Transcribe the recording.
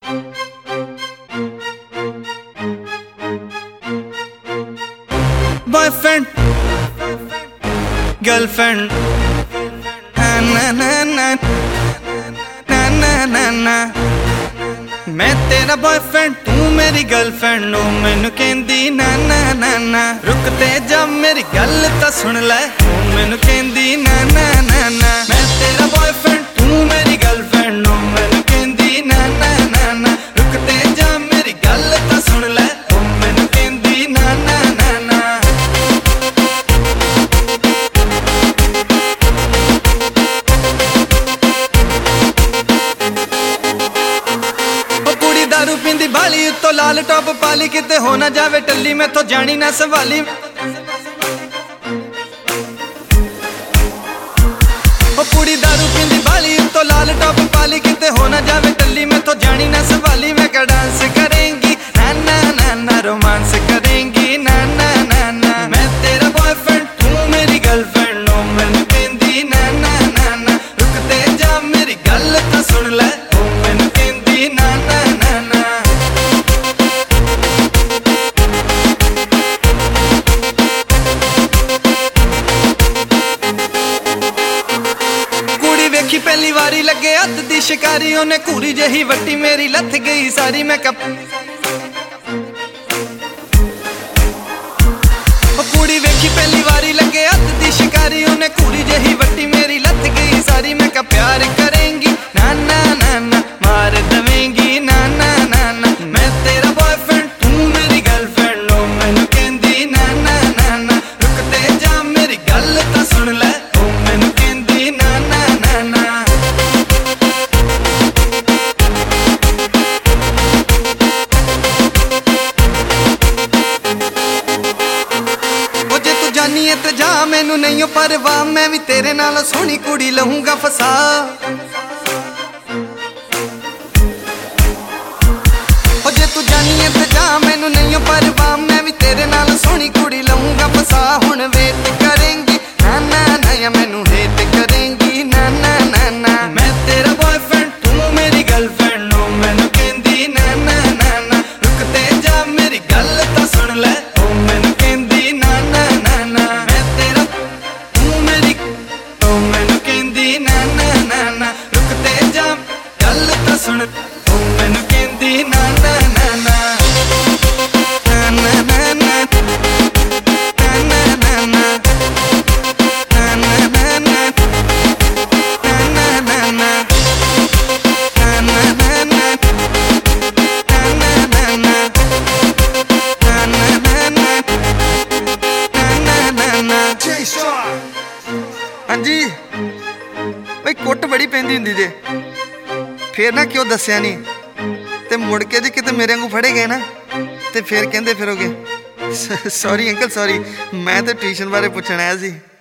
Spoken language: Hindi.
बॉयफ्रेंड गर्लफ्रेंड ना ना ना ना ना ना मैं तेरा बॉयफ्रेंड तू मेरी गर्लफ्रेंड ओ मैनू कहंदी ना ना ना ना रुक ते जा मेरी गल तां सुन ले ओ मैनू कहंदी ना ना ना ना मैं तेरा बॉयफ्रेंड तू मेरी गर्लफ्रेंड ओ मैनू कहंदी ना ना ना ना रुक ते जा मेरी गल तां सुन ले ओ मैनू कहंदी ना ना ना ना दारू पींदी बाली उत्तों लाल टॉप पाली किते हो ना जावे टल्ली मैथों जानी ना सवाली कुड़ी दारू पींदी बाली उत्तों लाल टॉप पाली किते हो ना जावे टल्ली मैथों जानी ना सवाली मैं क्या डांस करेंगी ना ना ना ना रोमांस करेंगी ना ना ना ना मैं तेरा बॉयफ्रेंड तू मेरी गर्लफ्रेंड ओ मैनू कहंदी ना ना ना ना रुक ते जा मेरी गल तां सुन ले ओ मैनू कहंदी ना ना ना ना देखी पहली बारी लगे हद दी शिकारी उन्हें घूरी जही वट्टी मेरी लथ गई सारी मैं कुड़ी वेखी पहली बारी लगे हद दी शिकारी उन्हें घूरी जही वट्टी मेरी लथ गई सारी मैं क्या प्यार करेंगी ना ना ना ना मार दवेंगी ना ना ना ना मैं तेरा बॉयफ्रेंड तू मेरी गर्लफ्रेंड ओ मैनू कहंदी ना ना ना ना रुक ते जा मेरी गल तां सुन ले ओ मैनू कहंदी ना ना ना ना ते जा मैनू नहीं परवाह मैं भी तेरे नाल सोहनी कुड़ी लहूंगा फसा जे तू जानी है ते जा मैनू नहीं परवाह मैं भी तेरे नाल सोहनी कुड़ी लहूंगा फसा हुण वेट करेंगी ना ना ना या मैनू हेट करेंगी ना ना ना ना मैं तेरा बॉयफ्रेंड तू मेरी गर्लफ्रेंड ओ मैनू कहंदी ना ना ना ना रुक ते जा मेरी गल तां सुन ले ओ मैनू कहंदी ना ना ना ना मैं तेरा तू मेरी ओ मैनू कहंदी ना ना ना ना रुक ते जा गल तां सुन ओ मैनू कहंदी ना ना ना ना ना ना ना हाँ जी भाई कुट बड़ी पैंदी हुंदी जे फिर ना क्यों दस्या नहीं ते मुड़ के जे किते मेरे वांगू फड़े गए ना ते फिर कहंदे फिरोगे सॉरी अंकल सॉरी मैं तो ट्यूशन बारे पुछण आया सी।